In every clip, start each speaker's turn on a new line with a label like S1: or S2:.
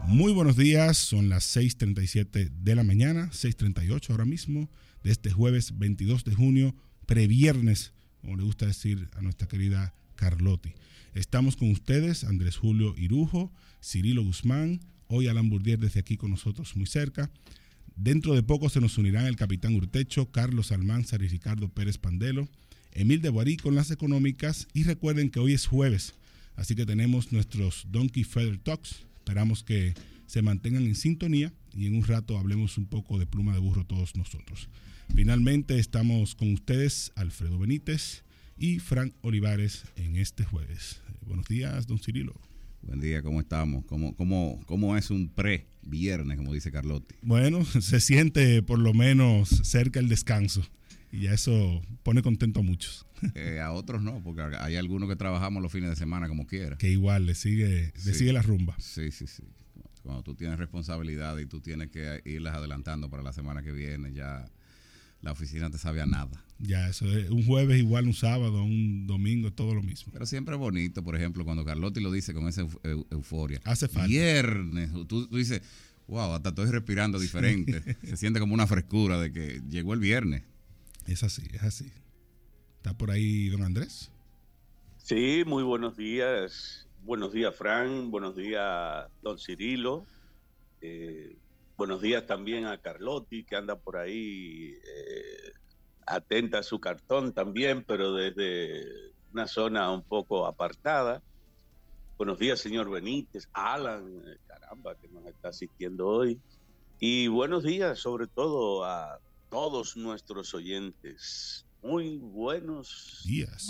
S1: Muy buenos días, son las 6:37 de la mañana, 6:38 ahora mismo, de este jueves 22 de junio, previernes, como le gusta decir a nuestra querida Carlotti. Estamos con ustedes, Andrés Julio Irujo, Cirilo Guzmán, hoy Alan Bourdier desde aquí con nosotros muy cerca. Dentro de poco se nos unirán el capitán Urtecho, Carlos Almanzar y Ricardo Pérez Pandelo, Emil de Boarí con las económicas, y recuerden que hoy es jueves, así que tenemos nuestros Donkey Feather Talks. Esperamos que se mantengan en sintonía y en un rato hablemos un poco de pluma de burro todos nosotros. Finalmente estamos con ustedes Alfredo Benítez y Frank Olivares en este jueves. Buenos días, don Cirilo.
S2: Buen día, ¿cómo estamos? ¿Cómo es un pre-viernes, como dice Carlotti?
S1: Bueno, se siente por lo menos cerca el descanso y ya eso pone contento a muchos.
S2: A otros no, porque hay algunos que trabajamos los fines de semana como quiera.
S1: Que igual le sigue la rumba.
S2: Sí. Cuando tú tienes responsabilidad y tú tienes que irlas adelantando para la semana que viene, ya la oficina te sabe a nada.
S1: Ya, eso es un jueves igual, un sábado, un domingo, todo lo mismo.
S2: Pero siempre es bonito, por ejemplo, cuando Carlotti lo dice con esa euforia.
S1: Hace falta.
S2: Viernes, tú dices, wow, hasta estoy respirando diferente. Se siente como una frescura de que llegó el viernes.
S1: Es así. ¿Está por ahí don Andrés?
S3: Sí, muy buenos días. Buenos días, Fran. Buenos días, don Cirilo. Buenos días también a Carlotti, que anda por ahí atenta a su cartón también, pero desde una zona un poco apartada. Buenos días, señor Benítez. Alan, caramba, que nos está asistiendo hoy. Y buenos días, sobre todo, a todos nuestros oyentes. Muy buenos días.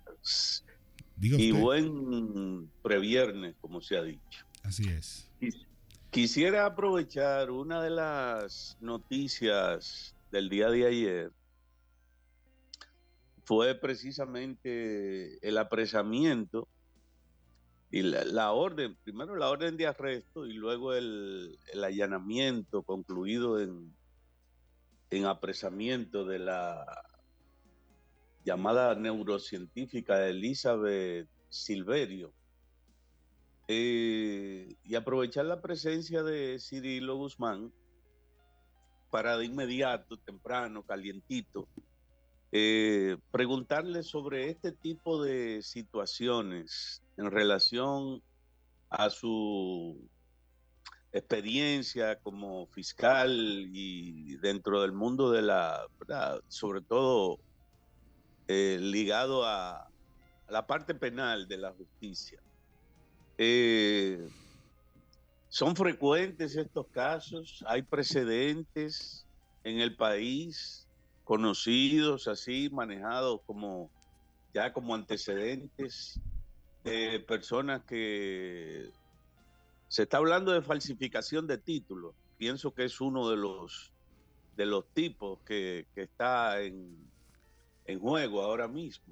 S3: Y buen previernes, como se ha dicho.
S1: Así es.
S3: Quisiera aprovechar una de las noticias del día de ayer. Fue precisamente el apresamiento y la orden, primero la orden de arresto y luego el allanamiento concluido en apresamiento de la llamada neurocientífica Elizabeth Silverio. Y aprovechar la presencia de Cirilo Guzmán para de inmediato, temprano, calientito, preguntarle sobre este tipo de situaciones en relación a su experiencia como fiscal y dentro del mundo de la, ¿verdad? Sobre todo ligado a la parte penal de la justicia. Son frecuentes estos casos, hay precedentes en el país conocidos así, manejados como antecedentes de personas que se está hablando de falsificación de títulos. Pienso que es uno de los tipos que está en juego ahora mismo.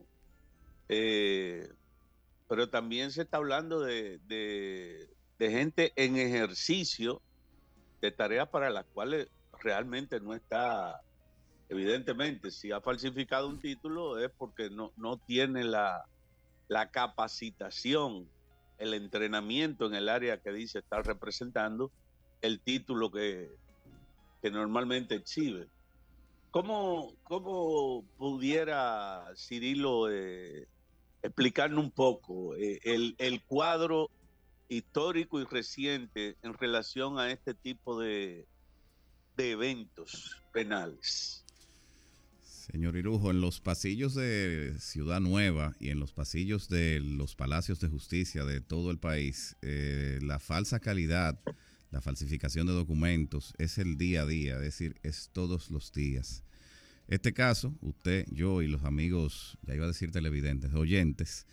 S3: Pero también se está hablando de gente en ejercicio de tareas para las cuales realmente no está, evidentemente, si ha falsificado un título es porque no tiene la capacitación, el entrenamiento en el área que dice estar representando el título que normalmente exhibe. ¿Cómo pudiera Cirilo explicarnos un poco el cuadro histórico y reciente en relación a este tipo de eventos penales?
S2: Señor Irujo, en los pasillos de Ciudad Nueva y en los pasillos de los palacios de justicia de todo el país, la falsa calidad, la falsificación de documentos es el día a día, es decir, es todos los días. Este caso, usted, yo y los amigos, ya iba a decir televidentes, oyentes,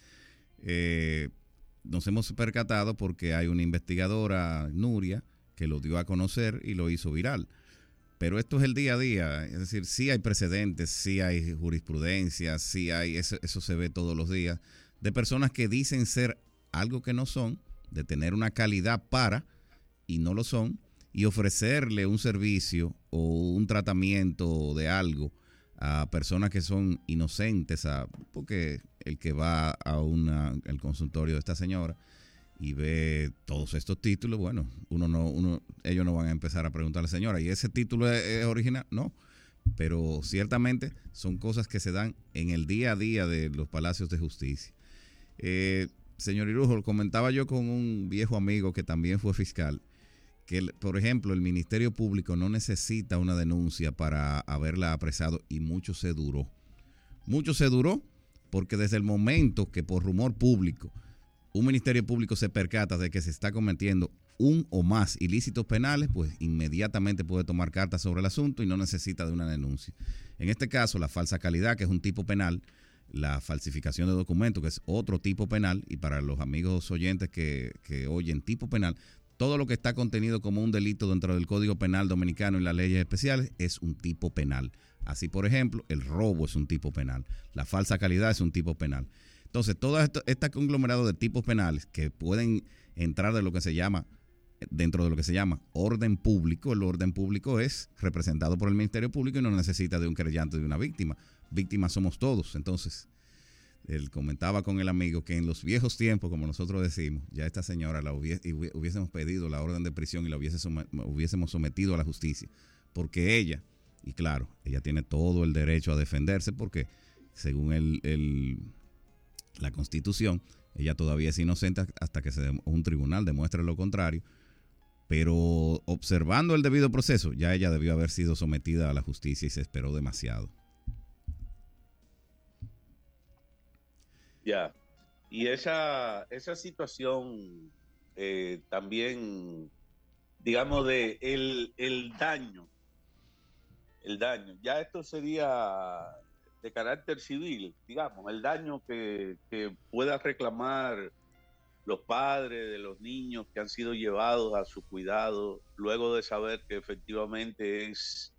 S2: nos hemos percatado porque hay una investigadora, Nuria, que lo dio a conocer y lo hizo viral. Pero esto es el día a día, es decir, sí hay precedentes, sí hay jurisprudencia, sí hay, eso se ve todos los días, de personas que dicen ser algo que no son, de tener una calidad para, y no lo son, y ofrecerle un servicio o un tratamiento de algo a personas que son inocentes, porque el que va a el consultorio de esta señora y ve todos estos títulos, bueno, ellos no van a empezar a preguntarle, señora, ¿y ese título es original? No, pero ciertamente son cosas que se dan en el día a día de los palacios de justicia. Señor Irujo, comentaba yo con un viejo amigo que también fue fiscal, que, por ejemplo, el Ministerio Público no necesita una denuncia para haberla apresado, y mucho se duró. Mucho se duró porque desde el momento que por rumor público un Ministerio Público se percata de que se está cometiendo un o más ilícitos penales, pues inmediatamente puede tomar cartas sobre el asunto y no necesita de una denuncia. En este caso, la falsa calidad, que es un tipo penal, la falsificación de documentos, que es otro tipo penal, y para los amigos oyentes que oyen tipo penal, todo lo que está contenido como un delito dentro del Código Penal dominicano y las leyes especiales es un tipo penal. Así, por ejemplo, el robo es un tipo penal, la falsa calidad es un tipo penal. Entonces, todo este conglomerado de tipos penales que pueden entrar dentro de lo que se llama orden público. El orden público es representado por el Ministerio Público y no necesita de un querellante, de una víctima. Víctimas somos todos. Entonces, él comentaba con el amigo que en los viejos tiempos, como nosotros decimos, ya esta señora hubiésemos pedido la orden de prisión y la hubiésemos sometido a la justicia, porque ella, y claro, ella tiene todo el derecho a defenderse, porque según la Constitución, ella todavía es inocente hasta que un tribunal demuestre lo contrario, pero observando el debido proceso, ya ella debió haber sido sometida a la justicia y se esperó demasiado.
S3: Ya, y esa situación también, digamos, de el daño, ya esto sería de carácter civil, digamos, el daño que pueda reclamar los padres de los niños que han sido llevados a su cuidado, luego de saber que efectivamente es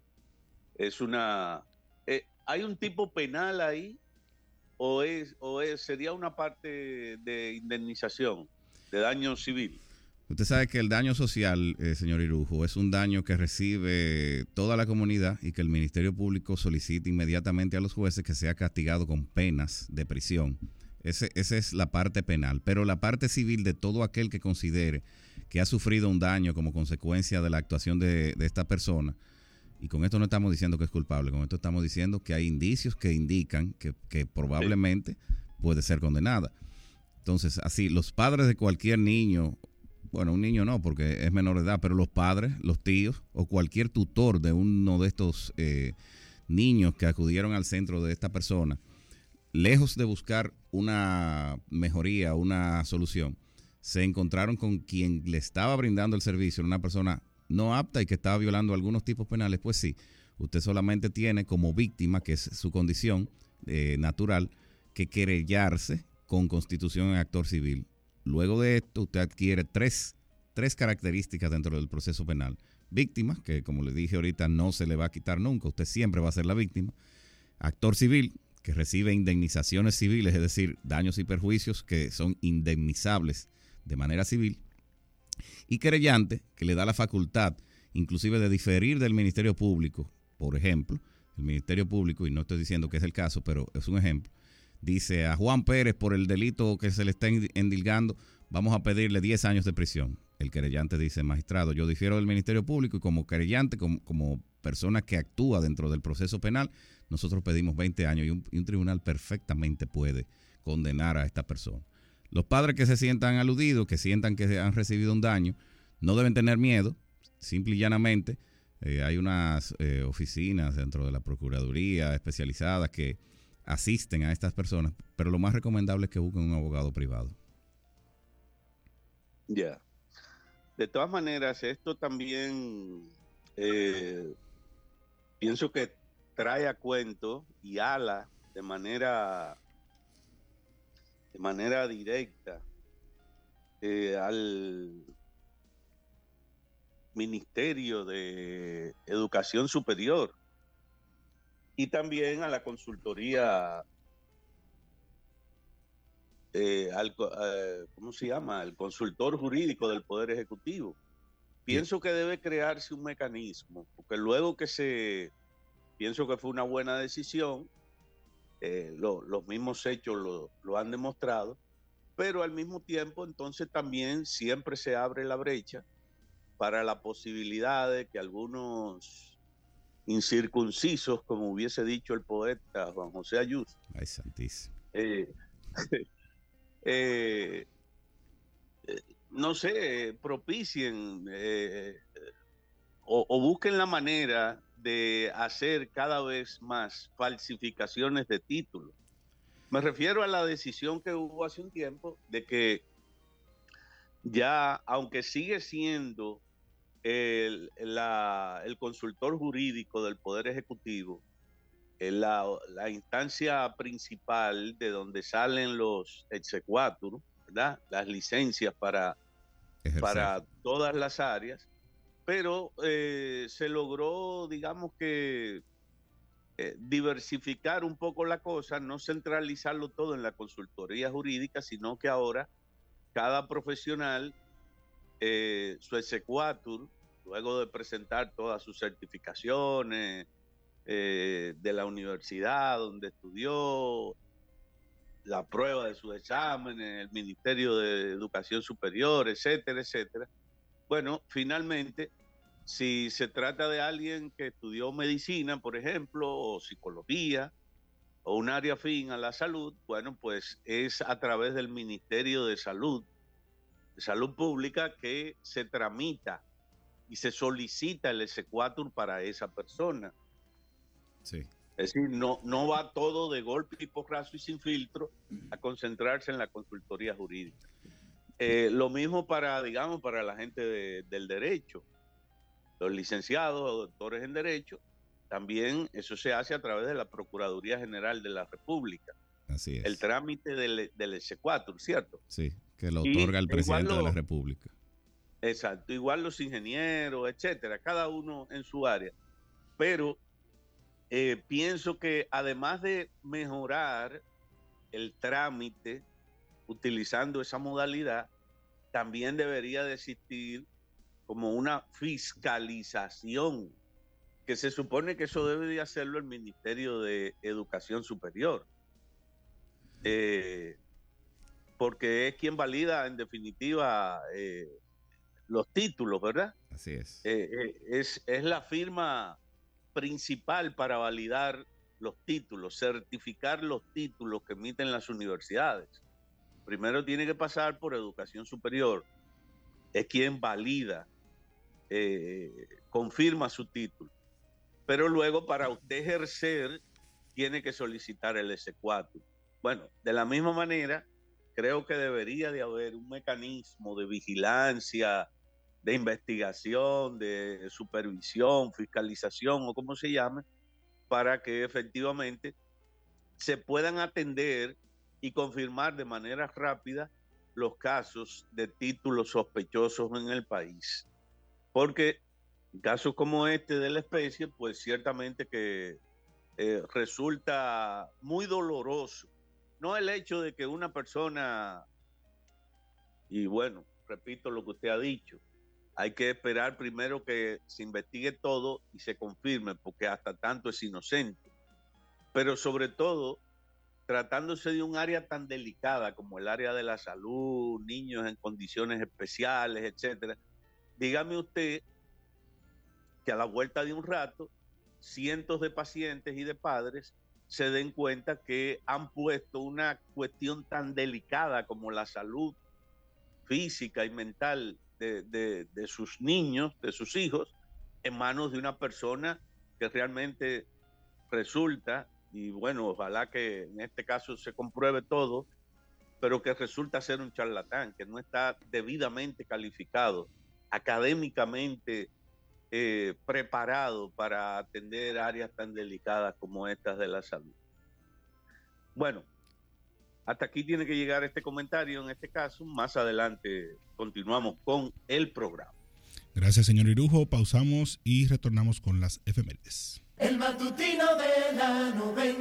S3: una... ¿hay un tipo penal ahí o sería una parte de indemnización, de daño civil?
S2: Usted sabe que el daño social, señor Irujo, es un daño que recibe toda la comunidad y que el Ministerio Público solicita inmediatamente a los jueces que sea castigado con penas de prisión. Esa es la parte penal. Pero la parte civil de todo aquel que considere que ha sufrido un daño como consecuencia de la actuación de esta persona, y con esto no estamos diciendo que es culpable, con esto estamos diciendo que hay indicios que indican que probablemente puede ser condenada. Entonces, así, los padres de cualquier niño, bueno, un niño no, porque es menor de edad, pero los padres, los tíos o cualquier tutor de uno de estos niños que acudieron al centro de esta persona, lejos de buscar una mejoría, una solución, se encontraron con quien le estaba brindando el servicio, una persona no apta y que estaba violando algunos tipos penales. Pues sí, usted solamente tiene como víctima, que es su condición natural, que querellarse con constitución en actor civil. Luego de esto, usted adquiere tres características dentro del proceso penal. Víctima, que como le dije ahorita, no se le va a quitar nunca, usted siempre va a ser la víctima. Actor civil, que recibe indemnizaciones civiles, es decir, daños y perjuicios que son indemnizables de manera civil. Y querellante, que le da la facultad inclusive de diferir del Ministerio Público. Por ejemplo, el Ministerio Público, y no estoy diciendo que es el caso, pero es un ejemplo, dice a Juan Pérez, por el delito que se le está endilgando, vamos a pedirle 10 años de prisión. El querellante dice, magistrado, yo difiero del Ministerio Público y como querellante, como persona que actúa dentro del proceso penal, nosotros pedimos 20 años y un tribunal perfectamente puede condenar a esta persona. Los padres que se sientan aludidos, que sientan que han recibido un daño, no deben tener miedo, simple y llanamente. Hay unas oficinas dentro de la Procuraduría especializadas que asisten a estas personas, pero lo más recomendable es que busquen un abogado privado.
S3: Ya. De todas maneras, esto también pienso que trae a cuento y ala de manera directa al Ministerio de Educación Superior y también a la consultoría, ¿cómo se llama? El consultor jurídico del Poder Ejecutivo. Pienso que debe crearse un mecanismo, porque luego pienso que fue una buena decisión, los mismos hechos lo han demostrado, pero al mismo tiempo entonces también siempre se abre la brecha para la posibilidad de que algunos incircuncisos, como hubiese dicho el poeta Juan José Ayuso,
S2: Ay, santísimo.
S3: No sé, propicien o busquen la manera de hacer cada vez más falsificaciones de títulos. Me refiero a la decisión que hubo hace un tiempo de que ya, aunque sigue siendo el consultor jurídico del Poder Ejecutivo, la instancia principal de donde salen los exequatur, ¿verdad? Las licencias para todas las áreas, pero se logró, digamos que, diversificar un poco la cosa, no centralizarlo todo en la consultoría jurídica, sino que ahora cada profesional, su exequatur, luego de presentar todas sus certificaciones de la universidad donde estudió, la prueba de sus exámenes, el Ministerio de Educación Superior, etcétera, etcétera. Bueno, finalmente, si se trata de alguien que estudió medicina, por ejemplo, o psicología, o un área afín a la salud, bueno, pues es a través del Ministerio de Salud Pública, que se tramita y se solicita el exequatur para esa persona.
S2: Sí.
S3: Es decir, no va todo de golpe y porrazo y sin filtro a concentrarse en la consultoría jurídica. Lo mismo para la gente del derecho, los licenciados o doctores en derecho, también eso se hace a través de la Procuraduría General de la República.
S2: Así es.
S3: El trámite del exequatur, ¿cierto?
S2: Sí, que lo otorga el presidente de la República.
S3: Exacto, igual los ingenieros, etcétera, cada uno en su área. Pero pienso que además de mejorar el trámite utilizando esa modalidad, también debería de existir como una fiscalización, que se supone que eso debe de hacerlo el Ministerio de Educación Superior, porque es quien valida en definitiva los títulos, ¿verdad?
S2: Así es.
S3: Es la firma principal para validar los títulos, certificar los títulos que emiten las universidades. Primero tiene que pasar por Educación Superior, es quien valida, confirma su título, pero luego para usted ejercer tiene que solicitar el exequatur. Bueno, de la misma manera, creo que debería de haber un mecanismo de vigilancia, de investigación, de supervisión, fiscalización o como se llame, para que efectivamente se puedan atender y confirmar de manera rápida los casos de títulos sospechosos en el país. Porque casos como este de la especie, pues ciertamente que resulta muy doloroso. No el hecho de que una persona, y bueno, repito lo que usted ha dicho, hay que esperar primero que se investigue todo y se confirme, porque hasta tanto es inocente. Pero sobre todo, tratándose de un área tan delicada como el área de la salud, niños en condiciones especiales, etcétera, dígame usted que a la vuelta de un rato, cientos de pacientes y de padres se den cuenta que han puesto una cuestión tan delicada como la salud física y mental de sus niños, de sus hijos, en manos de una persona que realmente resulta, y bueno, ojalá que en este caso se compruebe todo, pero que resulta ser un charlatán, que no está debidamente calificado, académicamente preparado para atender áreas tan delicadas como estas de la salud. Bueno, hasta aquí tiene que llegar este comentario en este caso. Más adelante continuamos con el programa.
S1: Gracias, señor Irujo. Pausamos y retornamos con las efemérides.
S4: El matutino de la 90.